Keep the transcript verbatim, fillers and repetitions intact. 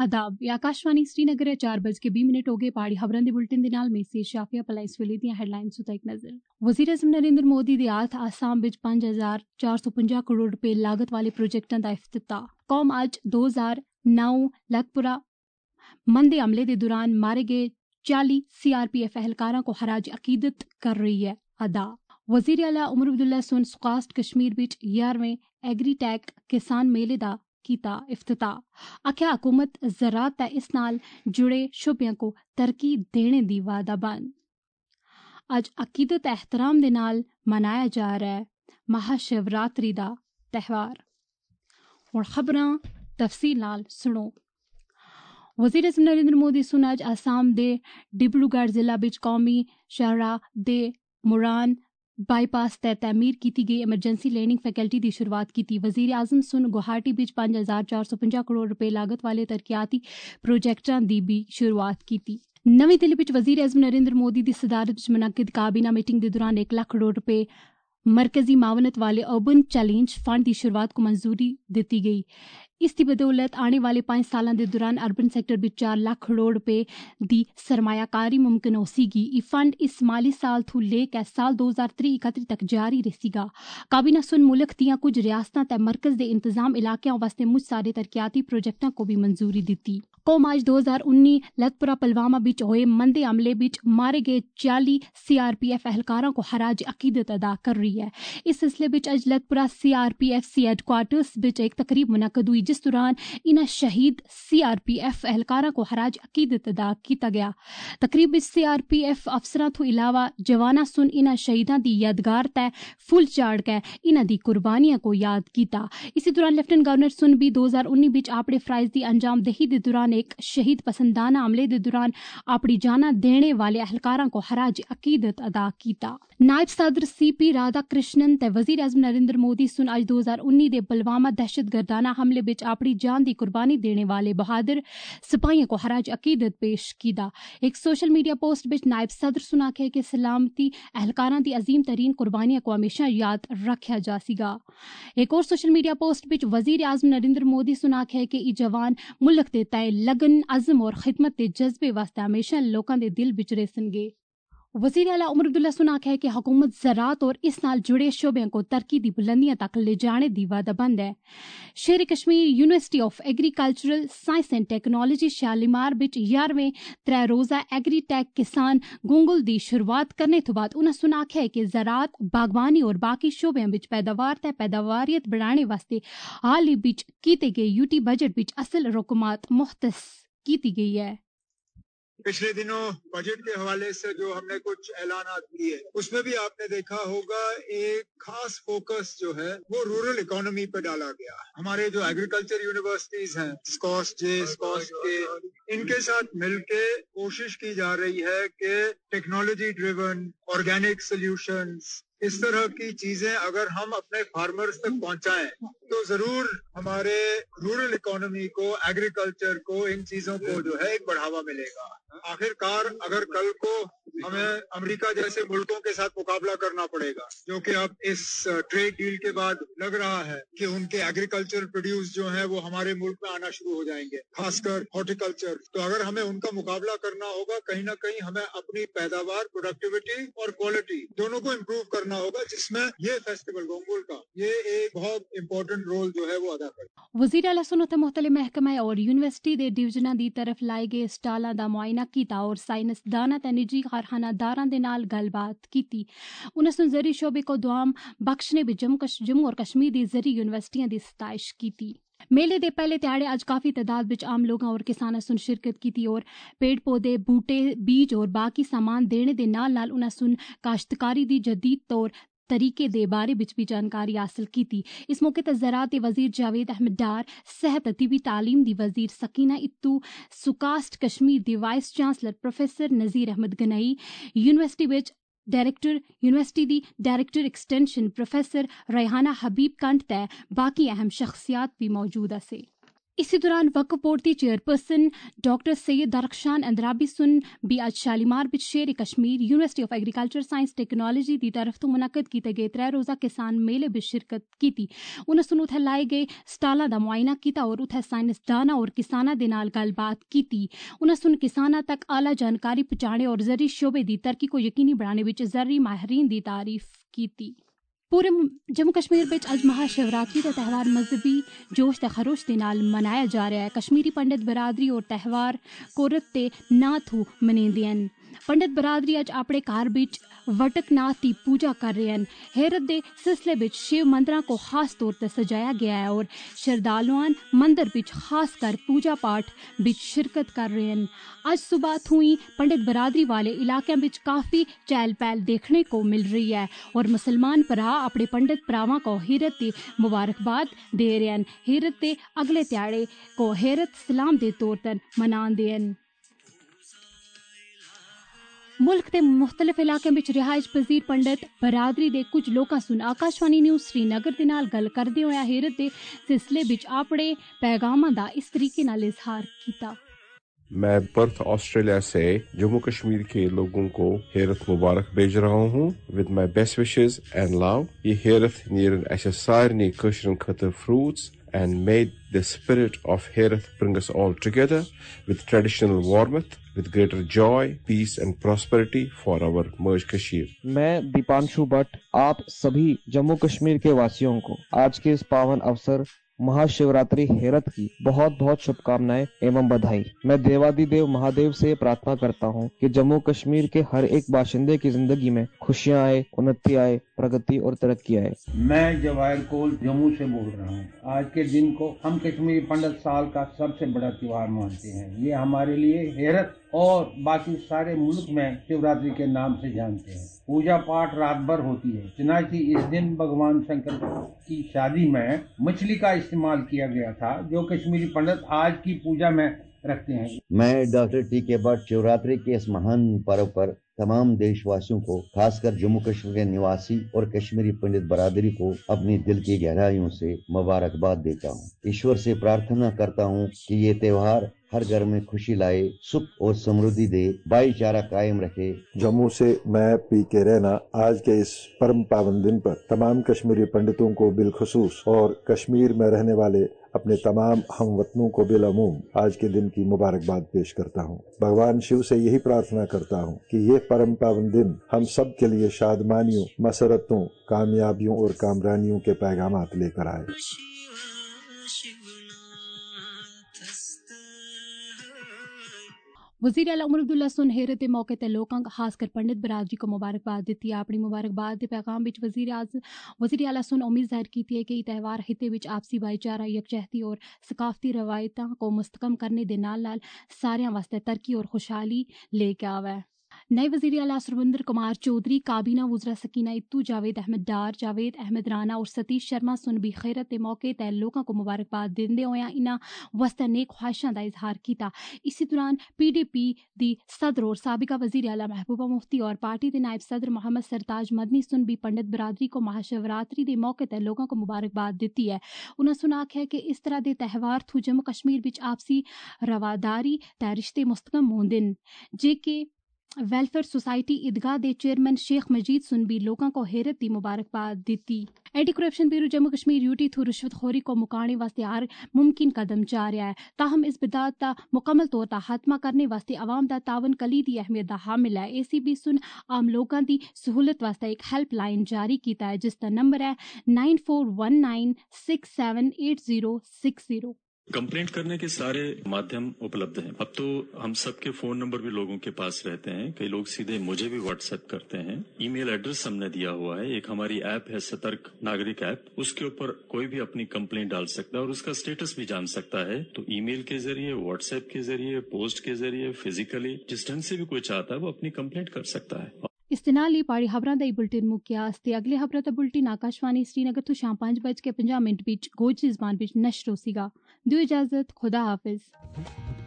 आदाब ये आकाशवाणी श्रीनगर है चार बज के बीस मिनट हो गए पहाड़ी खबरां दे बुलेटिन दे नाल में से शाफिया पलाइस वेले ਦੀਆਂ ਹੈਡਲਾਈਨਸ ਉਤੇ ਇੱਕ ਨਜ਼ਰ ਵਜ਼ੀਰ ਆਜ਼ਮ ਨਰਿੰਦਰ ਮੋਦੀ ਦੇ ਹੱਥ ਆਸਾਮ ਵਿੱਚ ਪੰਜ ਹਜ਼ਾਰ ਚਾਰ ਸੌ ਪੰਜਾਹ ਕਰੋੜ ਰੁਪਏ ਲਾਗਤ ਵਾਲੇ ਪ੍ਰੋਜੈਕਟਾਂ ਦਾ ਇਫਤਿਤਾਹ ਕੌਮ ਅੱਜ ਦੋ ਹਜ਼ਾਰ ਨੌ ਲਖਪੁਰਾ ਮੰਦੇ ਹਮਲੇ ਦੇ ਦੌਰਾਨ ਮਾਰੇ ਗਏ ਚਾਲੀ सीआरपीएफ एहलकारों को खराज अकीदत कर रही है अदा वजीर आला उमर अब्दुल्ला सुन सुकास्ट कश्मीर विच ग्यारहवें एग्रीटैक किसान मेले दा कीता इफ्तिताह आख्या हुकूमत ज़राअत ते इस नाल जुड़े शोबियां को तरक्की देने दी वादा बंद अज अकीदत एहतराम दे नाल मनाया जा रहा है महाशिवरात्रि दा त्यौहार हुण खबरां तफसील नाल सुनो वज़ीर आज़म नरेंद्र मोदी सुन अज आसाम दे डिब्रूगढ़ जिला विच कौमी शाहराह दे मुरान बाईपास ते तमीर की गई एमरजेंसी लैंडिंग फैकल्टी की शुरुआत की वज़ीर आज़म सुन गुवाहाटी विच पाँच हज़ार चार सौ पचास करोड़ रुपए लागत वाले तरक्याती प्रोजेक्टां की भी शुरुआत की नवी दिल्ली विच वज़ीर आज़म नरेंद्र मोदी की सदारत विच मुनक्किद काबीना मीटिंग के दौरान एक लाख करोड़ रुपए मरकजी मावनत वाले अर्बन चैलेंज फंड की शुरुआत को मंजूरी दी गई इस दी बदौलत आने वाले पाँच सालों के दौरान अर्बन सेक्टर में चार लाख करोड़ रुपए की सरमायाकारी मुमकिन होसीगी ये फंड इस माली साल थू लेकर साल दो हज़ार त्री इकत्ती तक जारी रहेगा काबीना सुन मुल्क दियां कुछ रियासतां ते मरकज के इंतजाम इलाकों वास्ते मुझ सारे तरक्याती प्रोजेक्टों को भी मंजूरी दी कौम आज दो हज़ार उन्नीस लखपुरा पुलवामा बिच होए मंदे हमले बिच मारे गए चाली सीआरपीएफ एहलकारों को खराज अकीदत अदा कर रही है इस सिलसिले बिच अज लखपुरा सीआरपीएफ सी हेडक्वार्टर्स बिच एक तकरीब मुनक्कद हुई जिस दौरान इन्हां शहीद सीआरपीएफ एहलकारों को खराज अकीदत अदा किया गया तकरीब बिच सीआरपीएफ अफसरां तो इलावा जवाना सुन इन्हां शहीदां दी यादगार ते फुल चाड़ के इन्हां दी कुर्बानियां को याद किया इसी दौरान लेफ्टिनेंट गवर्नर सुन भी दो हज़ार उन्नीस बिच अपने फराइज दी अंजाम दही दे दौरान एक शहीद पसंदाना हमले के दौरान अपनी जाना देने वाले एहलकारों को खराज अकीदत अदा किया नायब सदर सी पी राधा कृष्णन ते वजीर आज़म नरेंद्र मोदी सुन आज दो हज़ार उन्नीस के पुलवामा दहशतगर्दाना हमले विच अपनी जान की कुर्बानी देने वाले बहादुर सिपाहियों को खराज अकीदत पेश किया एक सोशल मीडिया पोस्ट विच नायब सदर सुन आखे कि सलामती एहलकारों की अजीम तरीन कुर्बानियों को हमेशा याद रखा जा सीगा एक और सोशल मीडिया पोस्ट विच वजीर आज़म नरेंद्र मोदी सुन आखे कि ई जवान मुल्क दे तय लगन अज़म और खिदमत के जज्बे वास्ते हमेशा लोगों के दिल विच रेसनगे वज़ीर आला उमर अब्दुल्ला सुन आख्या है कि हुकूमत ज़राअत और इस नाल जुड़े शोबों को तरक्की दी बुलंदियां तक ले जाने दी वादाबंद है Sher Kashmir university of agricultural science and technology Shalimar बिच ग्यारहवें त्रै रोज़ा एग्रीटेक किसान गुंगल दी शुरुआत करने तो बाद उन्हें सुन आख्या है कि ज़राअत बागवानी और बाकी शोबों बिच पैदावार ते पैदावारियत बढ़ाने वास्ते हाल ही बिच कीते गए यूटी बजट बिच असल रकमात मुख्तस की गई है पिछले दिनों बजट के हवाले से जो हमने कुछ ऐलानात किए उसमें भी आपने देखा होगा एक खास फोकस जो है वो रूरल इकोनॉमी पे डाला गया हमारे जो एग्रीकल्चर यूनिवर्सिटीज हैं स्कॉस जे स्कॉस के इनके साथ मिलके कोशिश की जा रही है कि टेक्नोलॉजी ड्रिवन ऑर्गेनिक सॉल्यूशंस इस तरह की चीजें अगर हम अपने फार्मर्स तक पहुंचाएं तो जरूर हमारे रूरल इकोनॉमी को एग्रीकल्चर को इन चीजों को जो है एक बढ़ावा मिलेगा आखिरकार अगर कल को हमें अमेरिका जैसे मुल्कों के साथ मुकाबला करना पड़ेगा जो कि अब इस ट्रेड डील के बाद लग रहा है कि उनके एग्रीकल्चर प्रोड्यूस जो है वो हमारे मुल्क में आना शुरू हो जाएंगे खासकर हॉर्टिकल्चर तो अगर हमें उनका मुकाबला करना होगा कहीं ना कहीं हमें अपनी पैदावार प्रोडक्टिविटी और क्वालिटी दोनों को इम्प्रूव करना होगा जिसमें ये फेस्टिवल गोंगुल का ये एक बहुत इम्पोर्टेंट रोल जो है वो अदा करता है वज़ीर आला सुन्नत मुख्तलिफ महकमे और यूनिवर्सिटी के डिवीजनां दी तरफ लाए गए स्टालां दा मुआयना कीता और साइंसदानां ते निजी कारखानादारां दे नाल गलबात कीती उन्हें सुन ज़री शोबे को दुआम बख्शने भी जम्मू जम्मू और कश्मीर दी ज़री यूनिवर्सिटियां दी सताइश कीती मेले दे पहले त्याड़े आज काफ़ी तादाद विच आम लोगों और किसानां सुन शिरकत की और पेड़ पौधे बूटे बीज और बाकी सामान देने दे नाल नाल उन्हें सुन काश्तकारी दी जदीद तौर तरीके दे बारे विच भी जानकारी हासिल की थी इस मौके पर ज़राअत वज़ीर जावेद अहमद डार सेहत तबी तालीम दी वज़ीर सकीना इत्तू सुकास्ट कश्मीर दी vice chancellor professor Nazir Ahmad Ganai university विच डायरेक्टर यूनिवर्सिटी दी director extension professor Rehana Habib Kanth ते बाकी अहम शख्सियात भी मौजूद से इसी दौरान वक्फ बोर्ड की चेयरपर्सन डॉक्टर सैयद दरख्शान अंदराबी सुन भी आज शालीमार बिच Sher Kashmir university of agriculture science technology की तरफ तो मुनक्कद किए गए त्रै रोज़ा किसान मेले बिच शिरकत की। उन्हें सुन उत्थे लाए गए स्टालों का मुआयना किया और उत्थे साइंसदाना और किसाना दे नाल गलबात की। उन्हें सुन किसाना तक आला जानकारी पहुंचाने और ज़री शोबे की तरक्की को यकीनी बनाने विच ज़री माहिरीन की तारीफ की। पूरे जम्मू कश्मीर विच अज महाशिवरात्रि का त्यौहार मजहबी जोश ते खरोश के नाल मनाया जा रहा है। कश्मीरी पंडित बरादरी और त्यौहार कोरत ते नाथ मनेंदे हैं। पंडित बरादरी अज अपने घर बिच वटकनाथ की पूजा कर रहे हैं। हेरत के सिलसिले बिच शिव मंदिरों को खास तौर पर सजाया गया है और श्रद्धालुआं मंदिर बिच खास कर पूजा पाठ बिच शिरकत कर रहे हैं। आज सुबह थुई पंडित बरादरी वाले इलाकों बिच काफ़ी चहल पहल देखने को मिल रही है और मुसलमान भरा अपने पंडित भरावां को हेरत की मुबारकबाद दे रहे हैं। हेरत के अगले त्याड़े को हेरत सलाम के तौर पर मनाते हैं। मुल्क के मुख्तलिफ इलाकों में रिहाइश पजीर पंडित बरादरी के कुछ लोगों सुन आकाशवाणी न्यूज़ श्रीनगर के नाल गल करते हुए हेरत के सिलसिले विच अपने पैगामां दा इस तरीके नाल इजहार किया। मैं पर्थ ऑस्ट्रेलिया से जम्मू कश्मीर के लोगों को हेरत मुबारक भेज रहा हूँ with my best wishes and love. ये हेरत नीरन ऐसे सारे कशरन खतर fruits and may the spirit of Herath bring us all together with traditional warmth, with greater joy, peace and prosperity for our merged Kashmir. मैं दीपांशु भट्ट आप सभी जम्मू कश्मीर के वासियों को आज के इस पावन अवसर महाशिवरात्रि हेरत की बहुत बहुत शुभकामनाएं एवं बधाई। मैं देवादिदेव महादेव से प्रार्थना करता हूं कि जम्मू कश्मीर के हर एक बाशिंदे की जिंदगी में खुशियां आए, उन्नति आए, प्रगति और तरक्की आए। मैं जवाहिर कोल जम्मू से बोल रहा हूं। आज के दिन को हम कश्मीरी पंडित साल का सबसे बड़ा त्योहार मानते हैं। ये हमारे लिए हेरत और बाकी सारे मुल्क में शिवरात्रि के नाम से जानते हैं। पूजा पाठ रात भर होती है। चुनांचे इस दिन भगवान शंकर की शादी में मछली का इस्तेमाल किया गया था जो कश्मीरी पंडित आज की पूजा में रखते हैं। मैं डॉक्टर टी के भट्ट शिवरात्रि के इस महान पर्व पर तमाम देशवासियों को, खासकर जम्मू कश्मीर के निवासी और कश्मीरी पंडित बरादरी को अपनी दिल की गहराइयों से मुबारकबाद देता हूँ। ईश्वर से प्रार्थना करता हूँ कि ये त्योहार हर घर में खुशी लाए, सुख और समृद्धि दे, भाईचारा कायम रखे। जम्मू से मैं पी के रैना आज के इस परम पावन दिन पर तमाम कश्मीरी पंडितों को बिलखुसूस और कश्मीर में रहने वाले अपने तमाम हमवतनों को बिलअमूम आज के दिन की मुबारकबाद पेश करता हूँ। भगवान शिव से यही प्रार्थना करता हूँ कि ये परम पावन दिन हम सब के लिए शादमानियों, मसरतों, कामयाबियों और कामरानियों के पैगामात लेकर आए। वज़ीर आला उमर अब्दुल्ला सुन हेरत के मौके ते लोकां खासकर पंडित बरादरी को मुबारकबाद दी है। अपनी मुबारकबाद के पैगाम विच वज़ीर आज वज़ीर आला सुन उम्मीद जाहिर की है कि त्यौहार खिते विच आपसी भाईचारा, यकजहती और सकाफती रवायतां को मुस्तकम करने दे नाल नाल सारियां वास्ते तरक्की और खुशहाली लेके आवे। नए वज़ीर आला सुरविंदर कुमार चौधरी, काबीना वज़रा सकीना इत्तू, जावेद अहमद डार, जावेद अहमद राना और सतीश शर्मा सुन भी खैरत के मौके ते लोगों को मुबारकबाद देंदे होया इन्हां वास्ते नेक ख्वाहिशां दा इजहार किया। इसी दौरान पी डी पी दी सदर और साबिका वज़ीर आला महबूबा मुफ्ती और पार्टी के नायब सदर मोहम्मद सरताज मदनी सुन भी पंडित बरादरी को महाशिवरात्रि के मौके ते लोगों को मुबारकबाद दी है। उन्होंने सुना आख्या कि इस तरह के त्यौहार थू जम्मू कश्मीर विच आपसी रवादारी ते रिश्ते मुस्तकम होंदे न। जे के वेलफेयर सोसाइटी ईदगाह के चेयरमैन शेख मजीद सुन भी लोगों को हेरत की मुबारकबाद दी। Anti corruption bureau Jammu Kashmir UT थू रिश्वतखोरी को मुकाने वास्ते हर मुमकिन कदम जा रहा है। ताहम इस बिदात का मुकम्मल तौर पर खात्मा करने वास्ते आवाम का तावन कलीदी अहमियत का हामिल है। ए सी बी सुन आम लोगों की सहूलत वास्ते एक हेल्प लाइन जारी किया है जिसका नंबर है nine four one nine six seven eight zero six zero. Complaint करने के सारे माध्यम उपलब्ध हैं। अब तो हम सबके फोन नंबर भी लोगों के पास रहते हैं। कई लोग सीधे मुझे भी व्हाट्सएप करते हैं। ईमेल एड्रेस हमने दिया हुआ है। एक हमारी ऐप है सतर्क नागरिक ऐप, उसके ऊपर कोई भी अपनी कंप्लेंट डाल सकता है और उसका स्टेटस भी जान सकता है। तो ईमेल के जरिए, व्हाट्सएप के जरिए, पोस्ट के जरिए, फिजिकली जिस ढंग से भी कोई चाहता है वो अपनी कंप्लेंट कर सकता है। इस दे नाल ही पाड़ी खबरां दा बुलेटिन मुक्या ते अगले खबरां दा बुलेटिन आकाशवाणी श्रीनगर तो शाम पांच बज के पंजाह मिनट बीच गोजरी ज़बान बीच नशर होसीगा। दो इजाजत, खुदा हाफिज।